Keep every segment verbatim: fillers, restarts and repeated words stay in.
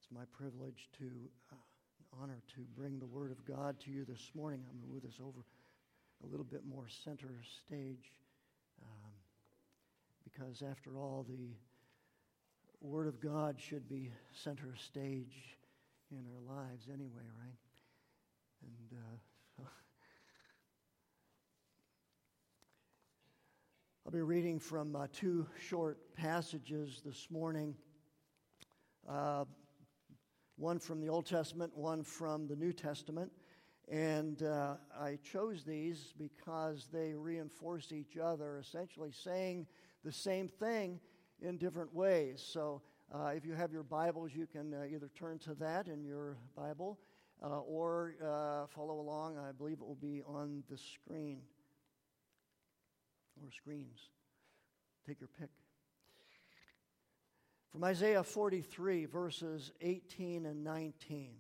It's my privilege to, uh, honor to bring the Word of God to you this morning. I'm going to move this over a little bit more center stage um, because after all, the Word of God should be center stage in our lives anyway, right? And uh, so I'll be reading from uh, two short passages this morning. Uh, one from the Old Testament, one from the New Testament. And uh, I chose these because they reinforce each other, essentially saying the same thing in different ways. So uh, if you have your Bibles, you can uh, either turn to that in your Bible uh, or uh, follow along. I believe it will be on the screen or screens. Take your pick. From Isaiah forty-three, verses eighteen and nineteen.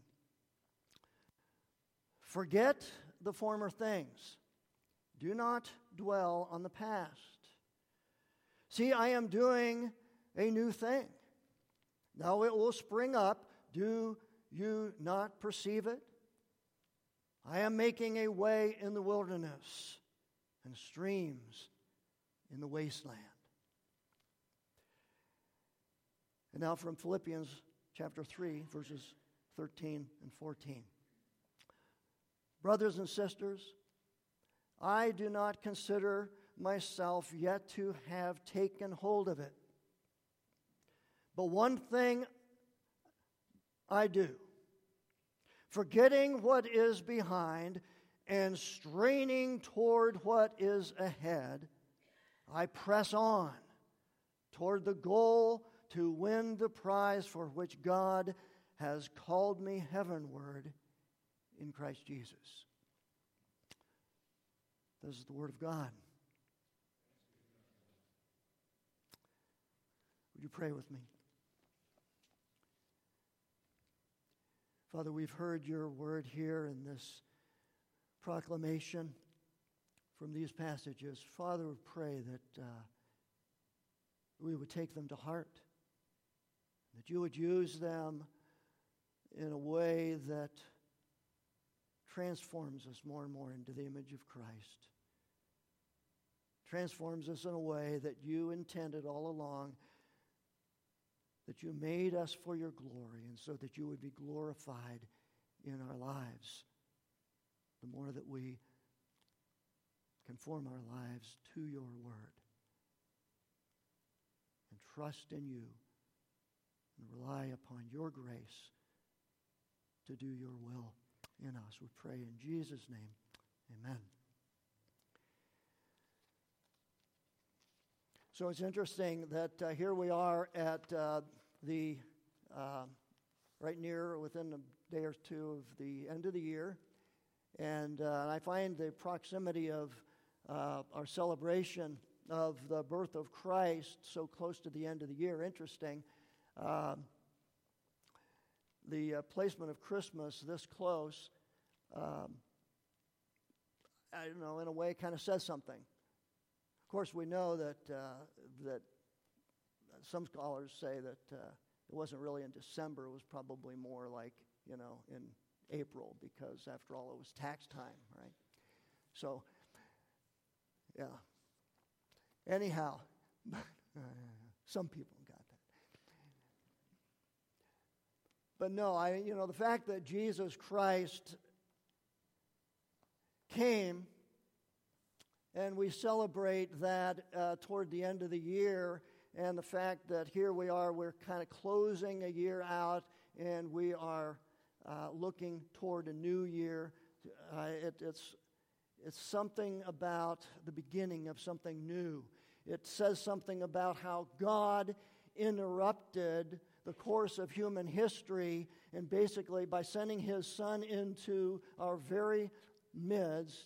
Forget the former things. Do not dwell on the past. See, I am doing a new thing. Now it will spring up. Do you not perceive it? I am making a way in the wilderness and streams in the wasteland. And now from Philippians chapter three, verses thirteen and fourteen. Brothers and sisters, I do not consider myself yet to have taken hold of it. But one thing I do, forgetting what is behind and straining toward what is ahead, I press on toward the goal to win the prize for which God has called me heavenward in Christ Jesus. This is the Word of God. Would you pray with me? Father, we've heard your word here in this proclamation from these passages. Father, we pray that uh, we would take them to heart, that you would use them in a way that transforms us more and more into the image of Christ. Transforms us in a way that you intended all along, that you made us for your glory, and so that you would be glorified in our lives. The more that we conform our lives to your word and trust in you and rely upon your grace to do your will in us. We pray in Jesus' name. Amen. So it's interesting that uh, here we are at uh, the, uh, right near, within a day or two of the end of the year. And uh, I find the proximity of uh, our celebration of the birth of Christ so close to the end of the year interesting. Um, the uh, placement of Christmas this close, um, I don't know, in a way kind of says something. Of course, we know that uh, that some scholars say that uh, it wasn't really in December. It was probably more like, you know, in April, because after all, it was tax time, right? So, yeah. Anyhow, some people got that. But no, I, you know, the fact that Jesus Christ came, and we celebrate that uh, toward the end of the year, and the fact that here we are, we're kind of closing a year out, and we are uh, looking toward a new year. Uh, it, it's, it's something about the beginning of something new. It says something about how God interrupted the course of human history, and basically by sending his Son into our very midst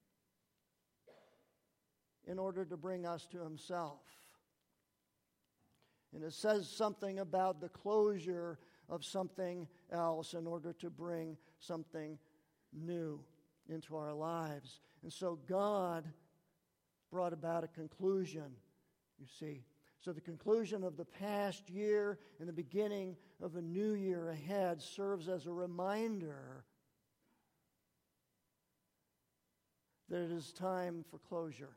in order to bring us to himself. And it says something about the closure of something else in order to bring something new into our lives. And so God brought about a conclusion, you see. So the conclusion of the past year and the beginning of a new year ahead serves as a reminder that it is time for closure.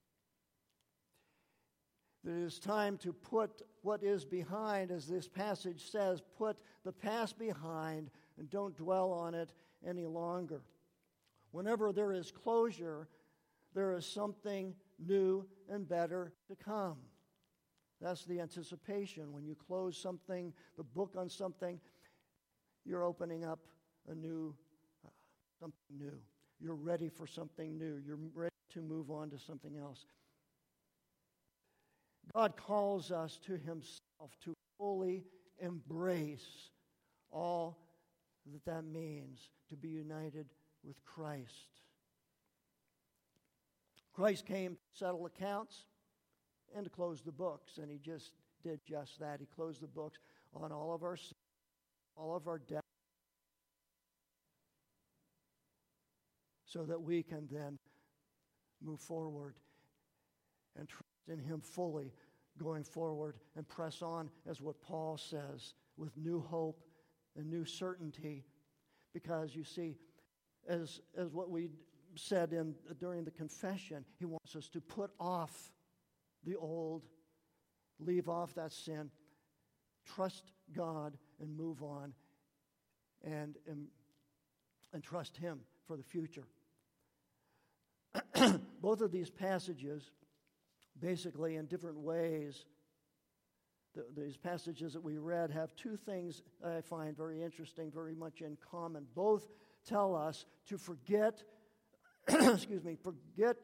That it is time to put what is behind, as this passage says, put the past behind and don't dwell on it any longer. Whenever there is closure, there is something new and better to come. That's the anticipation. When you close something, the book on something, you're opening up a new, uh, something new. You're ready for something new. You're ready to move on to something else. God calls us to Himself to fully embrace all that that means, to be united with Christ. Christ came to settle accounts and to close the books, and He just did just that. He closed the books on all of our sins, all of our debts, so that we can then move forward and trust in Him fully going forward and press on, as what Paul says, with new hope and new certainty. Because you see, as as what we said in during the confession, He wants us to put off the old, leave off that sin, trust God and move on, and and, and trust Him for the future. Both of these passages, basically in different ways, the, these passages that we read have two things I find very interesting, very much in common. Both tell us to forget, excuse me, forget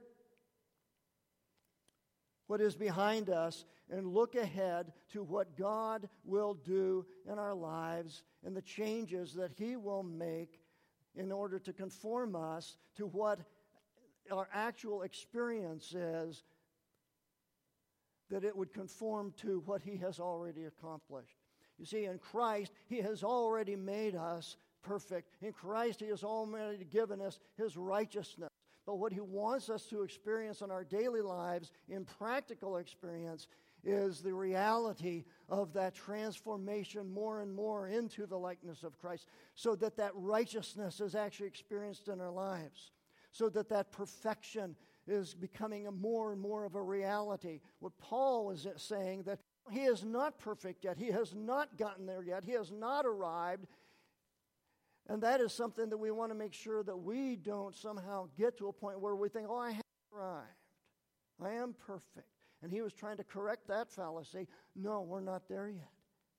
what is behind us and look ahead to what God will do in our lives and the changes that He will make in order to conform us to what our actual experience is, that it would conform to what He has already accomplished. You see, in Christ, He has already made us perfect. In Christ, He has already given us His righteousness. But what He wants us to experience in our daily lives, in practical experience, is the reality of that transformation more and more into the likeness of Christ, so that that righteousness is actually experienced in our lives, so that that perfection is becoming a more and more of a reality. What Paul is saying, that he is not perfect yet. He has not gotten there yet. He has not arrived. And that is something that we want to make sure that we don't somehow get to a point where we think, oh, I have arrived. I am perfect. And he was trying to correct that fallacy. No, we're not there yet.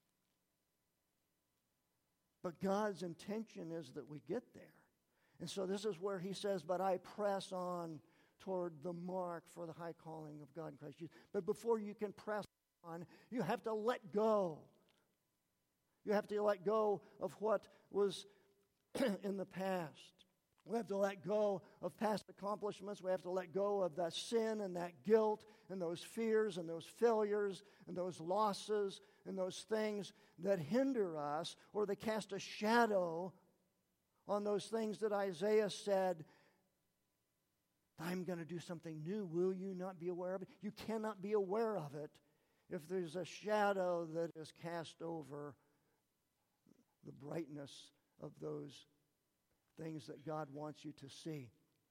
But God's intention is that we get there. And so this is where he says, but I press on toward the mark for the high calling of God in Christ Jesus. But before you can press on, you have to let go. You have to let go of what was in the past. We have to let go of past accomplishments. We have to let go of that sin and that guilt and those fears and those failures and those losses and those things that hinder us, or they cast a shadow on those things that Isaiah said, I'm going to do something new. Will you not be aware of it? You cannot be aware of it if there's a shadow that is cast over the brightness of those things that God wants you to see.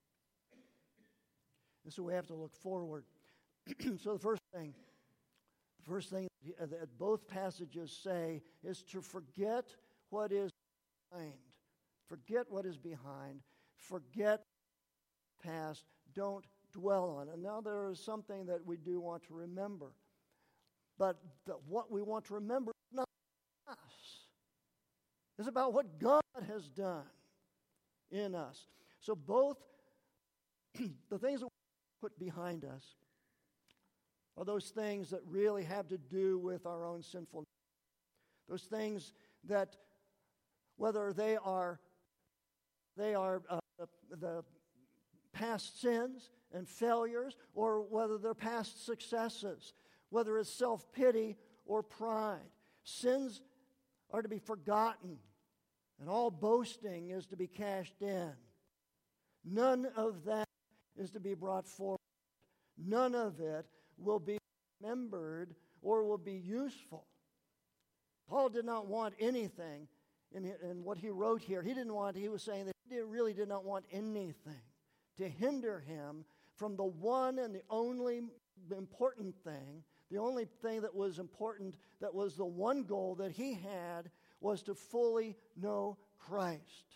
And so we have to look forward. So the first thing, the first thing that both passages say is to forget what is behind. Forget what is behind. Forget past. Don't dwell on it. And now there is something that we do want to remember. But the, what we want to remember is not us. It's about what God has done in us. So both the things that we put behind us are those things that really have to do with our own sinfulness. Those things that, whether they are they are uh, the, the past sins and failures, or whether they're past successes, whether it's self-pity or pride. Sins are to be forgotten, and all boasting is to be cashed in. None of that is to be brought forward. None of it will be remembered or will be useful. Paul did not want anything in, in what he wrote here. He didn't want, he was saying that he really did not want anything to hinder him from the one and the only important thing, the only thing that was important, that was the one goal that he had, was to fully know Christ.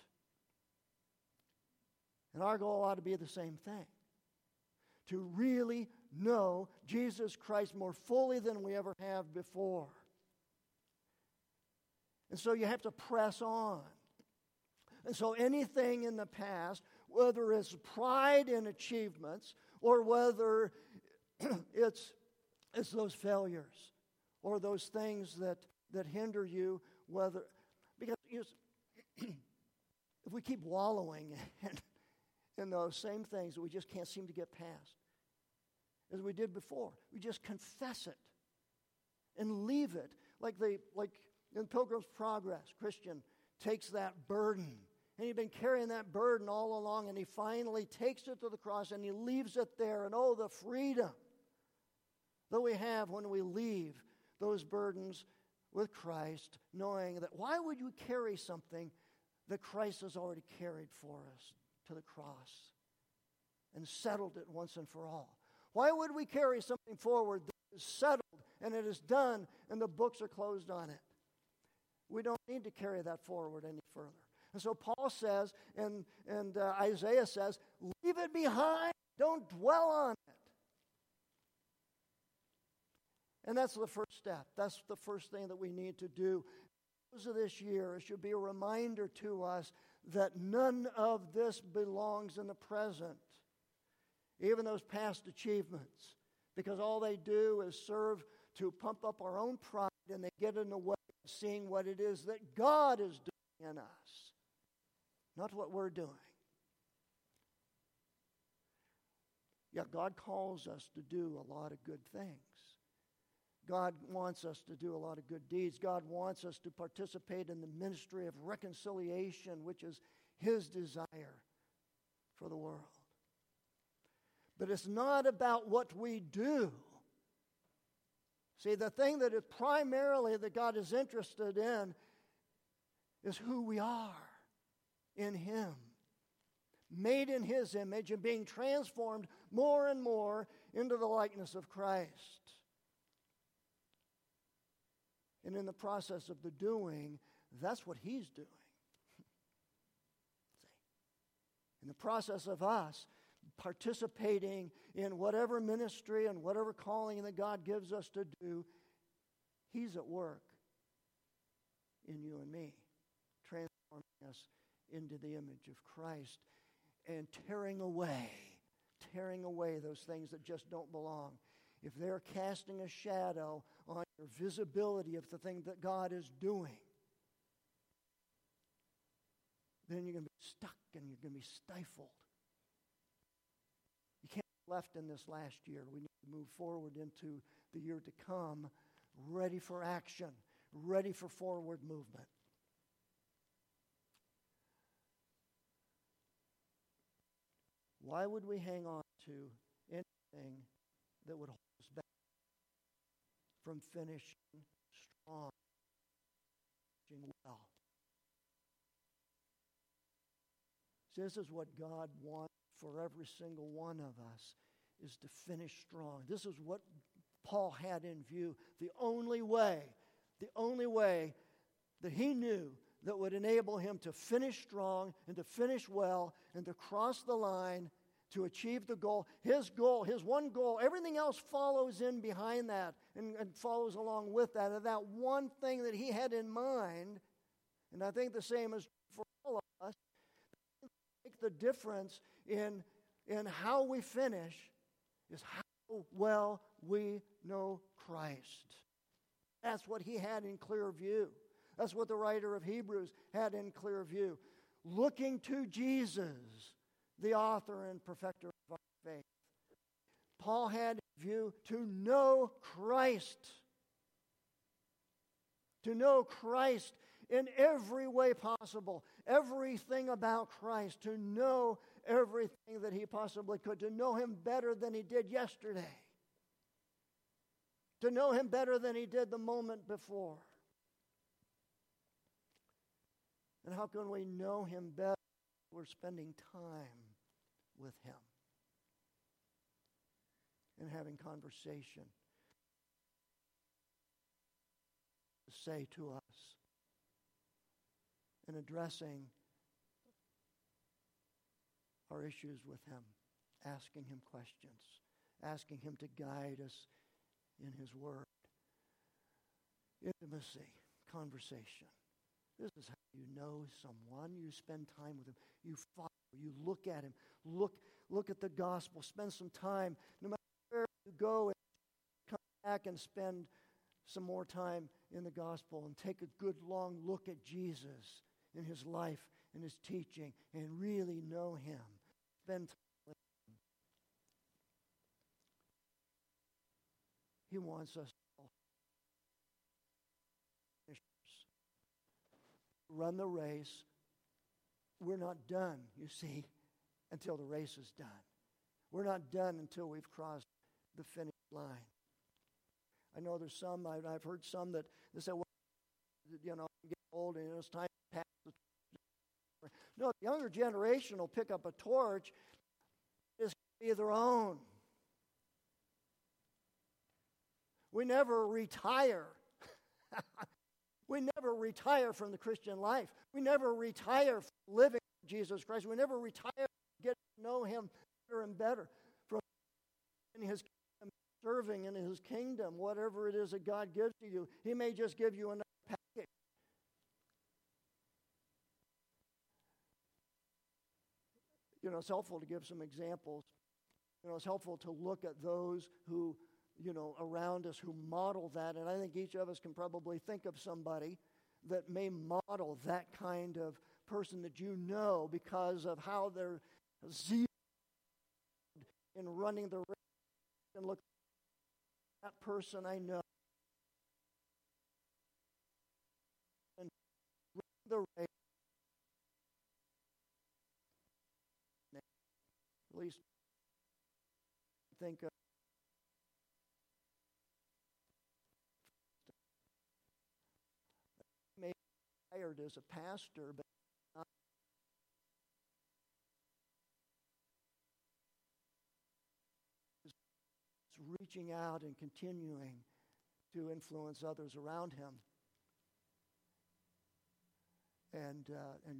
And our goal ought to be the same thing. To really know Jesus Christ more fully than we ever have before. And so you have to press on. And so anything in the past, whether it's pride in achievements or whether it's, it's those failures or those things that, that hinder you, whether, because you know, if we keep wallowing in, in those same things that we just can't seem to get past, as we did before, we just confess it and leave it. Like they, like in Pilgrim's Progress, Christian takes that burden, and he'd been carrying that burden all along, and he finally takes it to the cross, and he leaves it there. And oh, the freedom that we have when we leave those burdens with Christ, knowing that why would you carry something that Christ has already carried for us to the cross and settled it once and for all? Why would we carry something forward that is settled and it is done and the books are closed on it? We don't need to carry that forward any further. And so Paul says, and, and uh, Isaiah says, leave it behind. Don't dwell on it. And that's the first step. That's the first thing that we need to do. Because of this year, it should be a reminder to us that none of this belongs in the present. Even those past achievements. Because all they do is serve to pump up our own pride, and they get in the way of seeing what it is that God is doing in us. Not what we're doing. Yeah, God calls us to do a lot of good things. God wants us to do a lot of good deeds. God wants us to participate in the ministry of reconciliation, which is His desire for the world. But it's not about what we do. See, the thing that is primarily that God is interested in is who we are in Him. Made in His image and being transformed more and more into the likeness of Christ. And in the process of the doing, that's what He's doing. See? In the process of us participating in whatever ministry and whatever calling that God gives us to do, He's at work in you and me, transforming us into the image of Christ and tearing away, tearing away those things that just don't belong. If they're casting a shadow on your visibility of the thing that God is doing, then you're going to be stuck and you're going to be stifled. You can't be left in this last year. We need to move forward into the year to come, ready for action, ready for forward movement. Why would we hang on to anything that would hold us back from finishing strong, finishing well? So this is what God wants for every single one of us, is to finish strong. This is what Paul had in view. The only way, the only way that he knew that would enable him to finish strong and to finish well and to cross the line to achieve the goal. His goal, his one goal, everything else follows in behind that and, and follows along with that. And that one thing that he had in mind, and I think the same is for all of us, make the difference in, in how we finish is how well we know Christ. That's what he had in clear view. That's what the writer of Hebrews had in clear view. Looking to Jesus, the author and perfecter of our faith. Paul had in view to know Christ. To know Christ in every way possible. Everything about Christ. To know everything that he possibly could. To know him better than he did yesterday. To know him better than he did the moment before. And how can we know Him better? We're spending time with Him and having conversation to say to us and addressing our issues with Him, asking Him questions, asking Him to guide us in His Word. Intimacy, conversation. This is how you know someone. You spend time with Him. You follow. You look at Him. Look, look at the gospel. Spend some time. No matter where you go, and come back and spend some more time in the gospel and take a good long look at Jesus in His life and His teaching and really know Him. Spend time with Him. He wants us to run the race. We're not done, you see, until the race is done. We're not done until we've crossed the finish line. I know there's some, I've, I've heard some that they say, well, you know, I'm getting old and it's time to pass the torch. No, the younger generation will pick up a torch. It's going to be their own. We never retire. We never retire from the Christian life. We never retire from living for Jesus Christ. We never retire from getting to know Him better and better. From in His kingdom, serving in His kingdom, whatever it is that God gives to you. He may just give you another package. You know, it's helpful to give some examples. You know, it's helpful to look at those who, you know, around us who model that. And I think each of us can probably think of somebody that may model that kind of person that you know because of how they're zealous in running the race. And look, that person I know. And run the race. At least think of maybe hired as a pastor, but not it's reaching out and continuing to influence others around him. And uh, and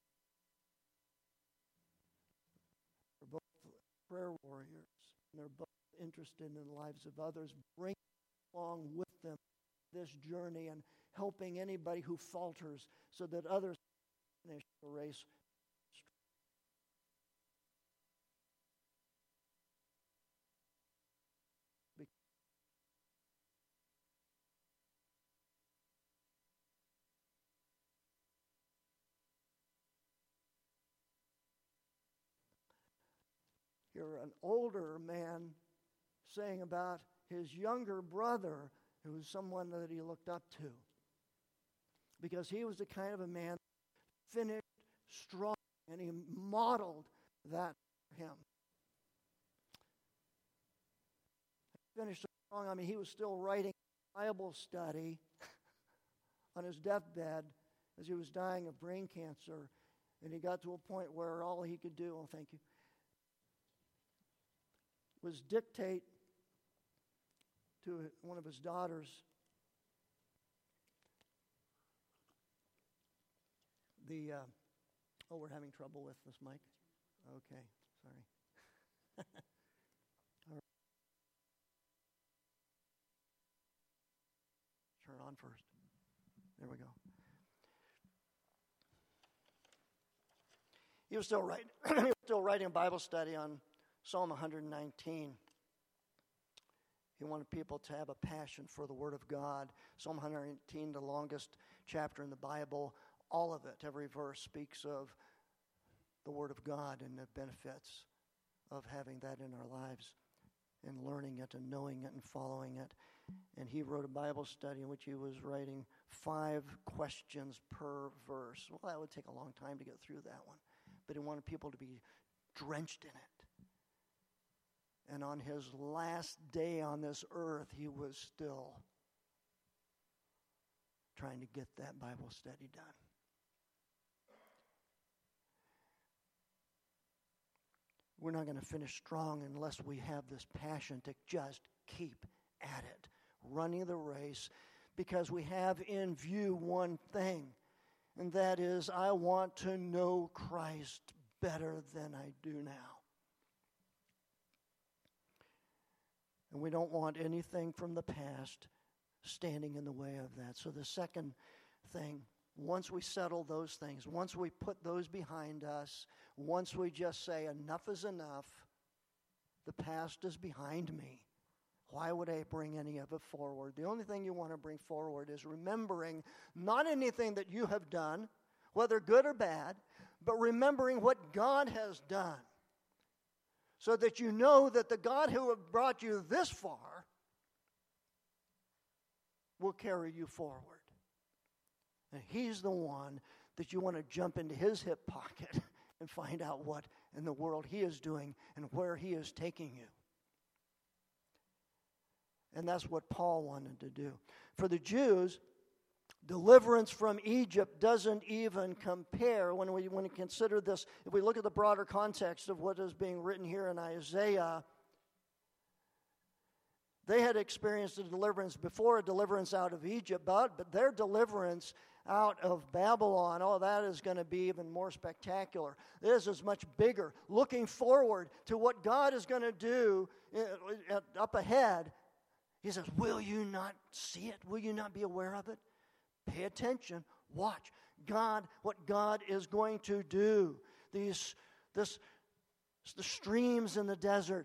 they're both prayer warriors. And they're both interested in the lives of others, bringing along with them this journey and helping anybody who falters so that others finish the race. You're an older man saying about his younger brother, who was someone that he looked up to. Because he was the kind of a man finished strong, and he modeled that for him. Finished strong, I mean, he was still writing Bible study on his deathbed as he was dying of brain cancer, and he got to a point where all he could do, oh, thank you, was dictate to one of his daughters the, uh, oh, we're having trouble with this mic? Okay, sorry. All right. Turn it on first. There we go. He was still writing, he was still writing a Bible study on Psalm one nineteen. He wanted people to have a passion for the Word of God. Psalm one nineteen, the longest chapter in the Bible, all of it, every verse speaks of the Word of God and the benefits of having that in our lives and learning it and knowing it and following it. And he wrote a Bible study in which he was writing five questions per verse. Well, that would take a long time to get through that one. But he wanted people to be drenched in it. And on his last day on this earth, he was still trying to get that Bible study done. we're not going to finish strong unless we have this passion to just keep at it, running the race, because we have in view one thing, and that is, I want to know Christ better than I do now. And we don't want anything from the past standing in the way of that. So the second thing, once we settle those things, once we put those behind us, once we just say enough is enough, the past is behind me, why would I bring any of it forward? The only thing you want to bring forward is remembering not anything that you have done, whether good or bad, but remembering what God has done, so that you know that the God who have brought you this far will carry you forward. And He's the one that you want to jump into His hip pocket and find out what in the world He is doing and where He is taking you. And that's what Paul wanted to do. For the Jews, deliverance from Egypt doesn't even compare when we, when we consider this. If we look at the broader context of what is being written here in Isaiah, they had experienced a deliverance before, a deliverance out of Egypt, but, but their deliverance out of Babylon, oh, that is going to be even more spectacular. This is much bigger. Looking forward to what God is going to do uh, up ahead, He says, will you not see it? Will you not be aware of it? Pay attention. Watch. God, what God is going to do. These, this, the streams in the desert,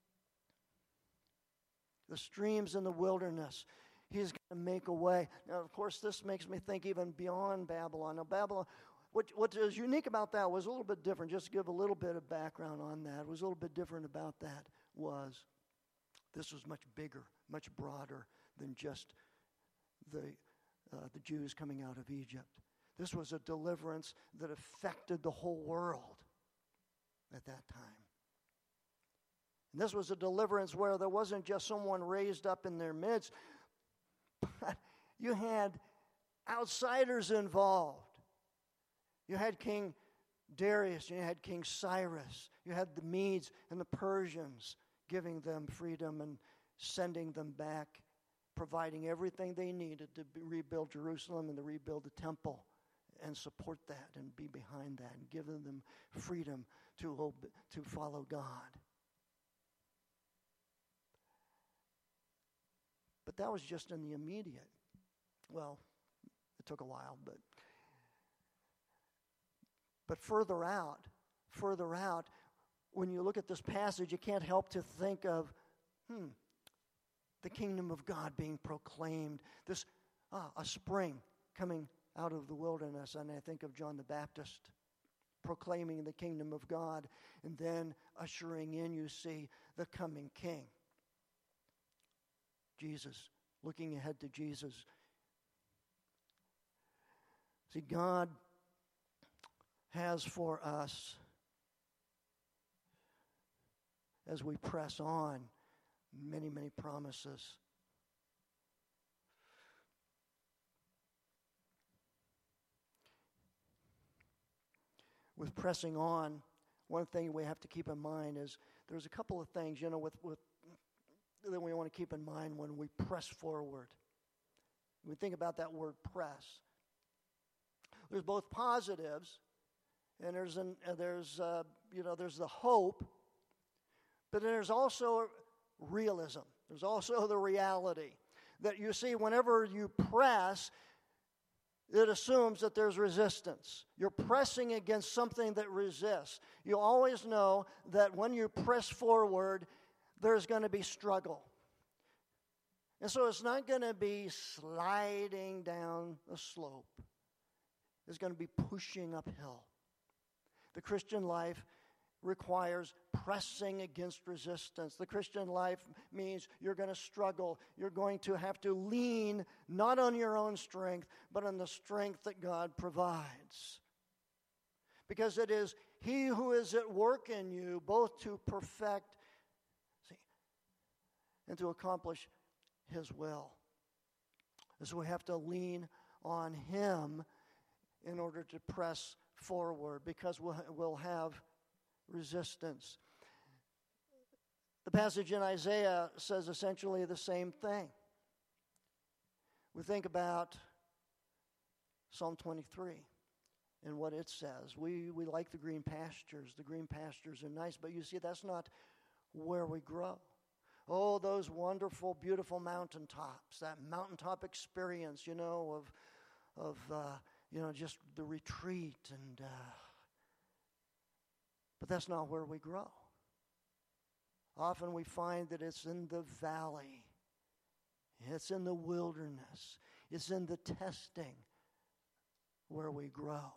the streams in the wilderness. He's going to make a way. Now, of course, this makes me think even beyond Babylon. Now, Babylon, what, what is unique about that was a little bit different. Just to give a little bit of background on that. What was a little bit different about that was this was much bigger, much broader than just the, uh, the Jews coming out of Egypt. This was a deliverance that affected the whole world at that time. And this was a deliverance where there wasn't just someone raised up in their midst, but you had outsiders involved. You had King Darius, you had King Cyrus, you had the Medes and the Persians giving them freedom and sending them back, providing everything they needed to be, rebuild Jerusalem and to rebuild the temple and support that and be behind that and giving them freedom to, ob- to follow God. But that was just in the immediate. Well, it took a while, but but further out, further out, when you look at this passage, you can't help to think of, hmm, the kingdom of God being proclaimed. This, ah, a spring coming out of the wilderness, and I think of John the Baptist proclaiming the kingdom of God, and then ushering in, you see, the coming king. Jesus, looking ahead to Jesus. See, God has for us, as we press on, many, many promises. With pressing on, one thing we have to keep in mind is there's a couple of things, you know, with, with that we want to keep in mind when we press forward. We think about that word press. There's both positives, and there's an, uh, there's uh, you know there's the hope, but there's also realism. There's also the reality that you see whenever you press, it assumes that there's resistance. You're pressing against something that resists. You always know that when you press forward, there's going to be struggle. And so it's not going to be sliding down a slope. It's going to be pushing uphill. The Christian life requires pressing against resistance. The Christian life means you're going to struggle. You're going to have to lean not on your own strength, but on the strength that God provides. Because it is He who is at work in you, both to perfect see, and to accomplish His will. And so we have to lean on Him in order to press forward, because we'll, we'll have resistance. The passage in Isaiah says essentially the same thing. We think about Psalm twenty-three and what it says. We, we like the green pastures. The green pastures are nice, but you see, that's not where we grow. Oh, those wonderful, beautiful mountaintops, that mountaintop experience, you know, of, of uh, you know, just the retreat. and uh, But that's not where we grow. Often we find that it's in the valley. It's in the wilderness. It's in the testing where we grow.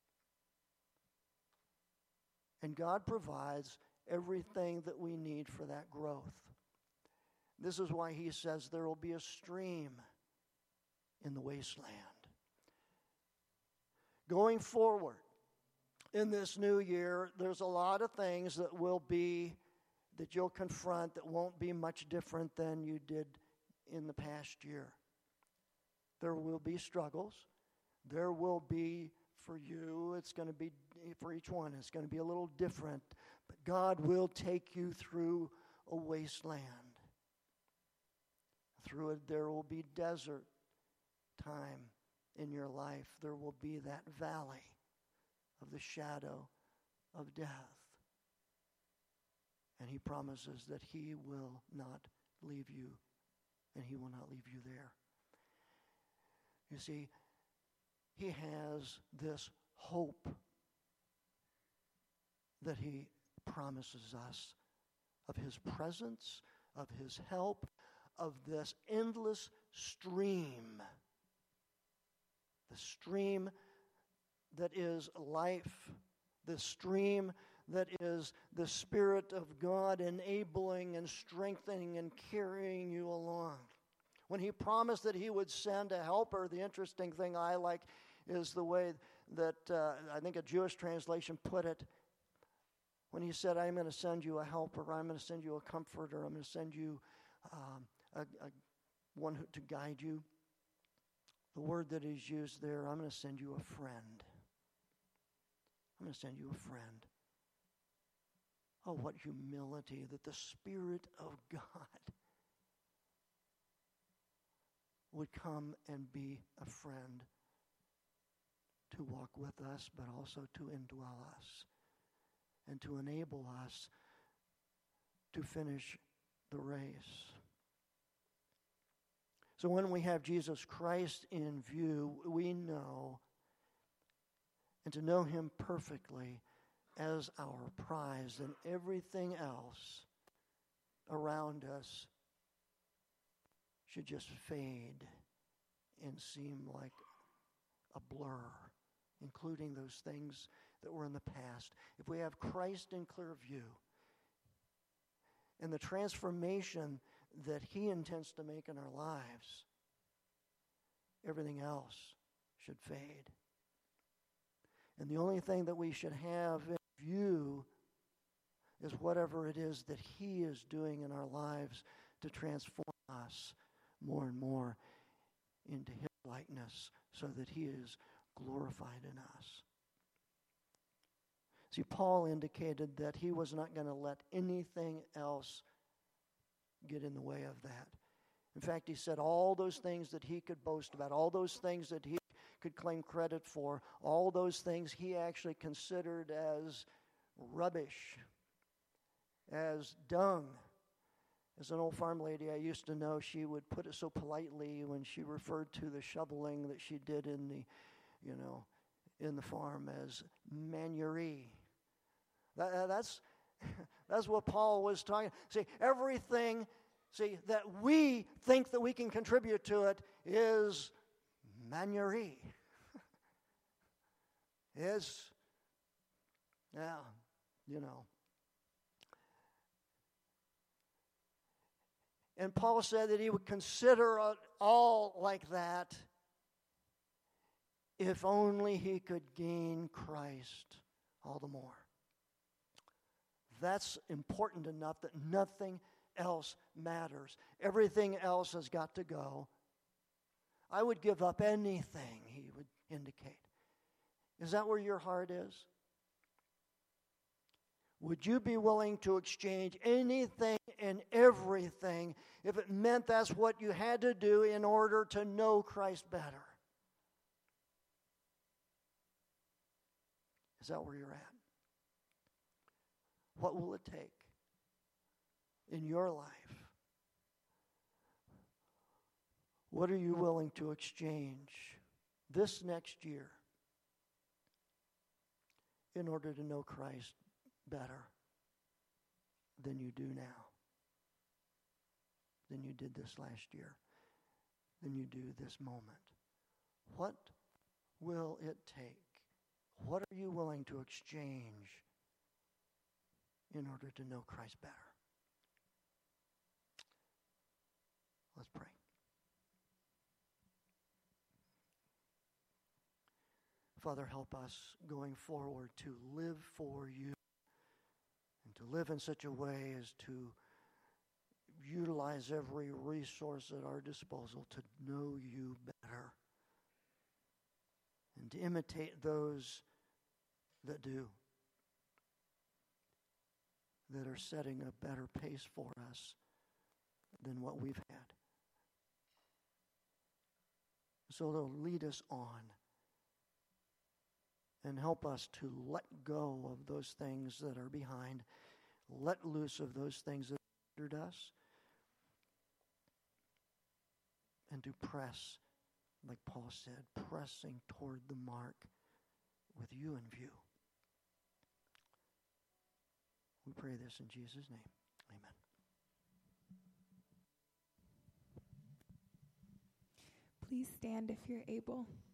And God provides everything that we need for that growth. This is why he says there will be a stream in the wasteland. Going forward in this new year, there's a lot of things that will be, that you'll confront that won't be much different than you did in the past year. There will be struggles. There will be, for you, it's going to be, for each one, it's going to be a little different. But God will take you through a wasteland. Through it, there will be desert time in your life. There will be that valley of the shadow of death. And he promises that he will not leave you, and he will not leave you there. You see, he has this hope that he promises us of his presence, of his help, of this endless stream. The stream that is life, the stream that is the Spirit of God enabling and strengthening and carrying you along. When he promised that he would send a helper, the interesting thing I like is the way that uh, I think a Jewish translation put it. When he said, I'm going to send you a helper, I'm going to send you a comforter, I'm going to send you um, a, a one who, to guide you. The word that is used there, I'm going to send you a friend. I'm going to send you a friend. Oh, what humility that the Spirit of God would come and be a friend to walk with us, but also to indwell us and to enable us to finish the race. So when we have Jesus Christ in view, we know, and to know him perfectly as our prize, and everything else around us should just fade and seem like a blur, including those things that were in the past. If we have Christ in clear view and the transformation that he intends to make in our lives, everything else should fade. And the only thing that we should have in view is whatever it is that he is doing in our lives to transform us more and more into his likeness so that he is glorified in us. See, Paul indicated that he was not going to let anything else get in the way of that. In fact, he said all those things that he could boast about, all those things that he could claim credit for, all those things he actually considered as rubbish, as dung. As an old farm lady I used to know, she would put it so politely when she referred to the shoveling that she did in the, you know, in the farm as manuree. That, that's that's what Paul was talking. See, everything, see, that we think that we can contribute to it is manuree. Is, yeah, you know. And Paul said that he would consider it all like that if only he could gain Christ all the more. That's important enough that nothing else matters. Everything else has got to go. I would give up anything, he would indicate. Is that where your heart is? Would you be willing to exchange anything and everything if it meant that's what you had to do in order to know Christ better? Is that where you're at? What will it take in your life? What are you willing to exchange this next year in order to know Christ better than you do now, than you did this last year, than you do this moment? What will it take? What are you willing to exchange in order to know Christ better? Let's pray. Father, help us going forward to live for you and to live in such a way as to utilize every resource at our disposal to know you better and to imitate those that do, that are setting a better pace for us than what we've had. So they'll lead us on and help us to let go of those things that are behind, let loose of those things that hindered us, and to press, like Paul said, pressing toward the mark with you in view. We pray this in Jesus' name. Amen. Please stand if you're able.